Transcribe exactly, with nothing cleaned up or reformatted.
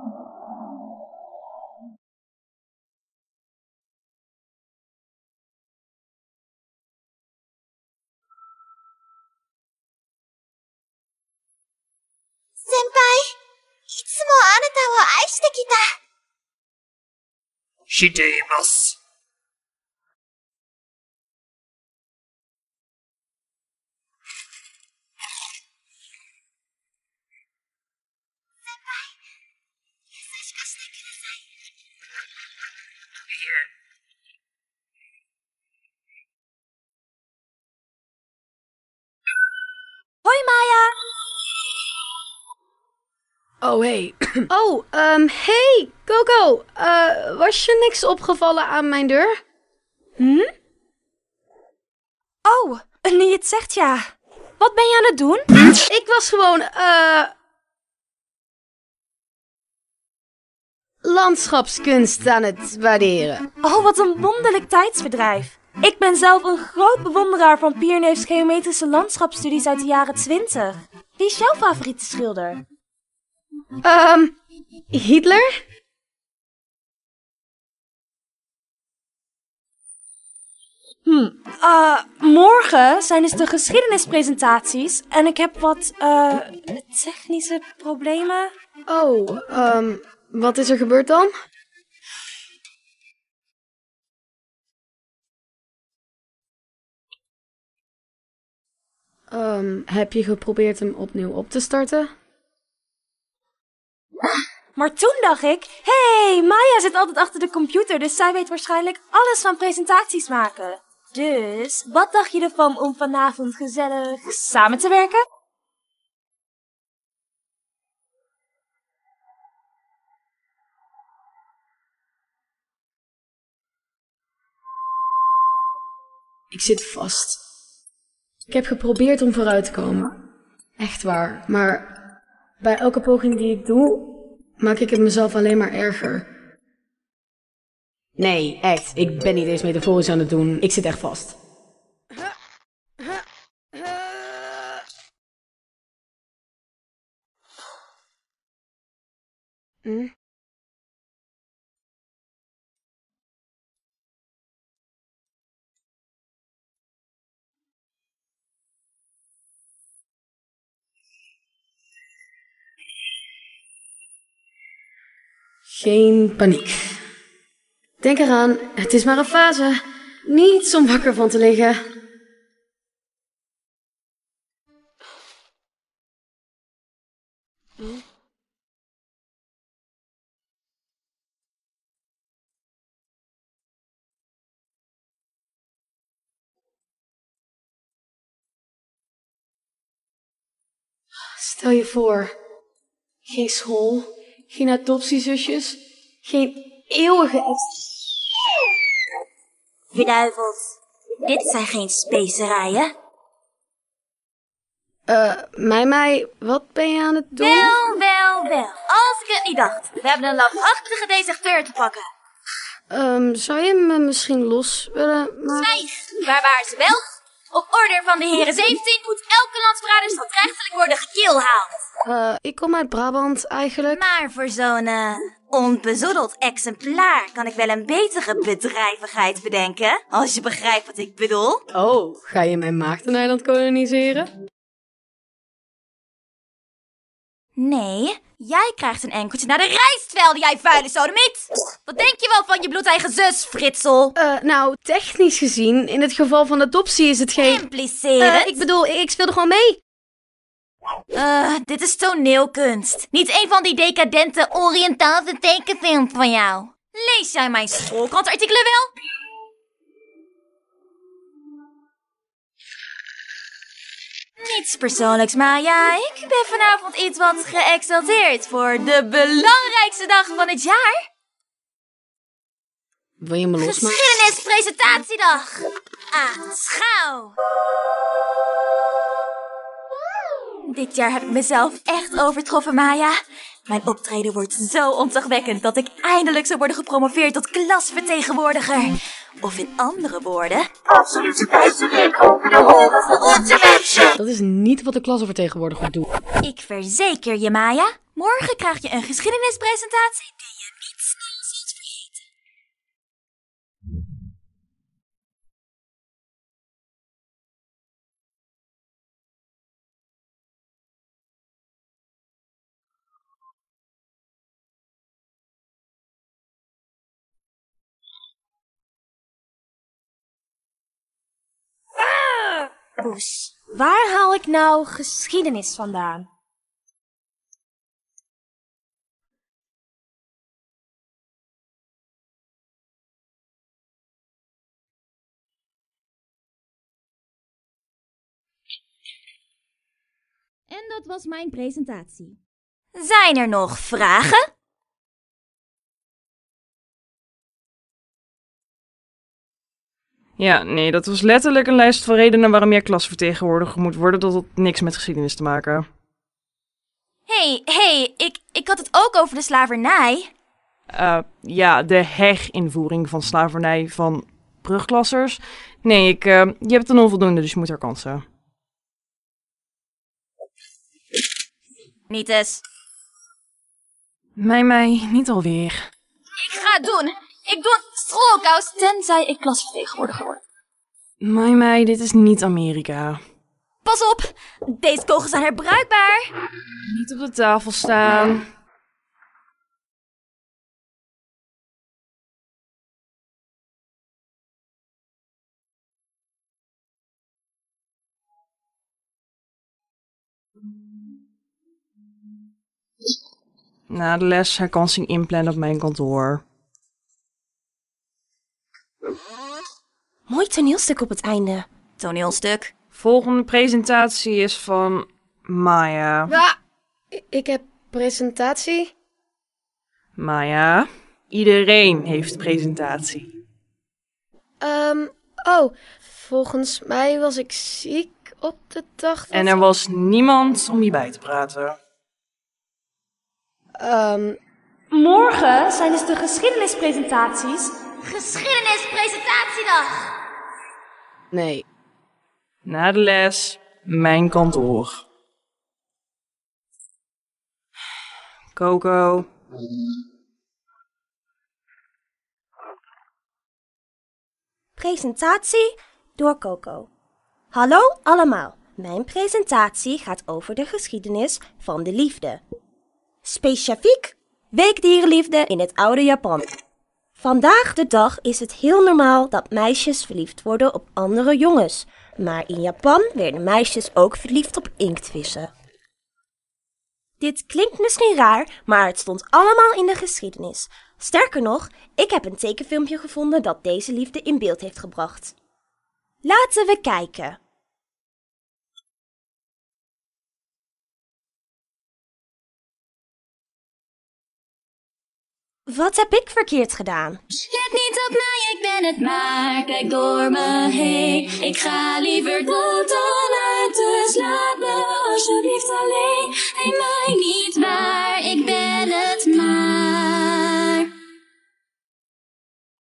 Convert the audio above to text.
Senpai, いつもあなたを愛してきた。 しています。 先輩、優しくしてください。 いえ。 Hoi Maya! Oh, hey. Oh, um, hey, Coco. Uh, was je niks opgevallen aan mijn deur? Hm? Oh, nu je het zegt, ja. Wat ben je aan het doen? Ik was gewoon, uh... landschapskunst aan het waarderen. Oh, wat een wonderlijk tijdsverdrijf. Ik ben zelf een groot bewonderaar van Pierneef's geometrische landschapsstudies uit de jaren twintig. Wie is jouw favoriete schilder? Um, Hitler? Hm, uh, morgen zijn dus de geschiedenispresentaties en ik heb wat, uh, technische problemen. Oh, um, wat is er gebeurd dan? Um, heb je geprobeerd hem opnieuw op te starten? Maar toen dacht ik, hé, hey, Maya zit altijd achter de computer, dus zij weet waarschijnlijk alles van presentaties maken. Dus, wat dacht je ervan om vanavond gezellig samen te werken? Ik zit vast. Ik heb geprobeerd om vooruit te komen. Echt waar. Maar bij elke poging die ik doe, maak ik het mezelf alleen maar erger. Nee, echt. Ik ben niet eens metaforisch aan het doen. Ik zit echt vast. Hm? Geen paniek. Denk eraan, het is maar een fase. Niets om wakker van te liggen. Hm? Stel je voor, geen school, geen adoptiezusjes, geen eeuwige ex... Verduiveld, dit zijn geen specerijen. Eh, uh, mij, mij, wat ben je aan het doen? Wel, wel, wel. Als ik het niet dacht. We hebben een lafachtige deserteur te pakken. Um, zou je me misschien los willen maken? Zwijg, waar waren ze wel? Op order van de heren zeventien moet elke landsverrader strafrechtelijk worden gekillhaald. Uh, ik kom uit Brabant eigenlijk. Maar voor zo'n uh, onbezoedeld exemplaar kan ik wel een betere bedrijvigheid bedenken. Als je begrijpt wat ik bedoel. Oh, ga je mijn Maagdeneiland koloniseren? Nee, jij krijgt een enkeltje naar de rijstvelden, jij vuile sodomiet! Wat denk je wel van je bloedeigen zus, Fritsel? Uh, nou, technisch gezien, in het geval van adoptie is het geen... Impliceren? Uh, ik bedoel, ik speelde gewoon mee. Uh, dit is toneelkunst. Niet een van die decadente Oriëntaalse tekenfilms van jou. Lees jij mijn schoolkrantartikelen wel? Niets persoonlijks, Maya. Ik ben vanavond iets wat geëxalteerd voor de belangrijkste dag van het jaar. Wil je me losmaken? Geschiedenispresentatiedag. Aanschouw. Dit jaar heb ik mezelf echt overtroffen, Maya. Mijn optreden wordt zo ontzagwekkend dat ik eindelijk zou worden gepromoveerd tot klasvertegenwoordiger. Of in andere woorden... Absolute bijsterwerk over de horen voor onze mensen. Dat is niet wat de klasvertegenwoordiger doet. Ik verzeker je, Maya, Morgen krijg je een geschiedenispresentatie die je niet snel zult vergeten. Poes, waar haal ik nou geschiedenis vandaan? En dat was mijn presentatie. Zijn er nog vragen? Ja, nee, dat was letterlijk een lijst van redenen waarom jij klasvertegenwoordiger moet worden. Dat had niks met geschiedenis te maken. Hé, hey, hey, ik, ik had het ook over de slavernij. Uh, ja, de herinvoering van slavernij van brugklassers. Nee, ik, uh, je hebt een onvoldoende, dus je moet herkansen. Niet eens. Mij, mij, niet alweer. Ik ga het doen. Ik doe een strolkous, tenzij ik klasvertegenwoordiger word. Mij, mij, dit is niet Amerika. Pas op, deze kogels zijn herbruikbaar. Niet op de tafel staan. Na de les herkansing inplannen op mijn kantoor. Mooi toneelstuk op het einde. Toneelstuk. Volgende presentatie is van Maya. Ja, ik heb presentatie. Maya, iedereen heeft presentatie. Um, oh, volgens mij was ik ziek op de dag dat... En er was niemand om je bij te praten. Um, Morgen zijn dus de geschiedenispresentaties. Geschiedenispresentatiedag. nee. Na de les, mijn kantoor. Coco. Presentatie door Coco. Hallo allemaal, mijn presentatie gaat over de geschiedenis van de liefde. Specifiek weekdierenliefde in het oude Japan. Vandaag de dag is het heel normaal dat meisjes verliefd worden op andere jongens. Maar in Japan werden meisjes ook verliefd op inktvissen. Dit klinkt misschien raar, maar het stond allemaal in de geschiedenis. Sterker nog, ik heb een tekenfilmpje gevonden dat deze liefde in beeld heeft gebracht. Laten we kijken. Wat heb ik verkeerd gedaan? Let niet op mij, ik ben het maar. Kijk door me heen. Ik ga liever dood dan uit, dus laat me alsjeblieft alleen. Hey, mijn